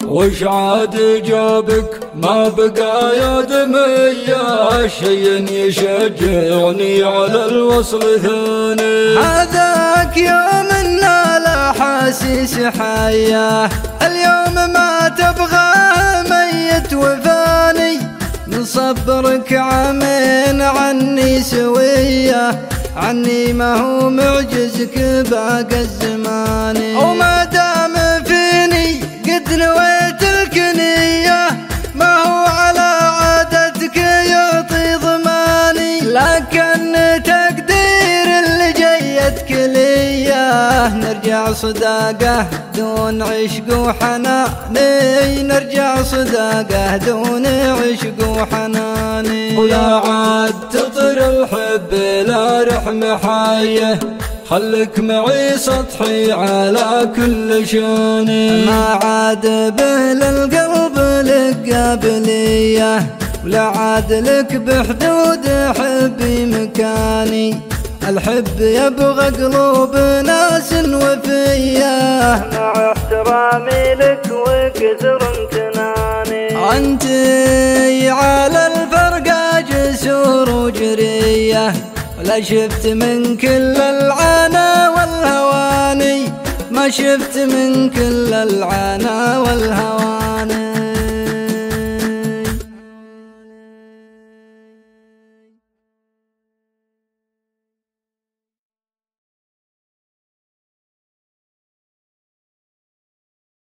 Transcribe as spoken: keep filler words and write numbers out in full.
وش عاد جابك ما بقى يا دمية شي يشجعني على الوصل ثاني. هذاك يوم الأحاسيس حياه اليوم ما تبغى ميت وفاني من صبرك عامين عني سويه عني ما هو معجزك باقى الزمان. وما دام فيني قد نويت الكنية ما هو على عادتك يعطي ضماني لكن تقدير اللي جيتك ليه نرجع صداقه دون عشق وحناني نرجع صداقه دون عشق وحناني. ولا عاد تطر الحب لا رحم حايه خلك معي سطحي على كل شاني. ما عاد به للقلب لك قابليه ولا عاد لك بحدود حبي مكاني. الحب يبغى قلوب ناس وفيه مع احترامي لك وكثر امتناني. انت على الفرقة جسور وجريه ولا شفت من كل العنا والهواني ما شفت من كل العنا والهواني.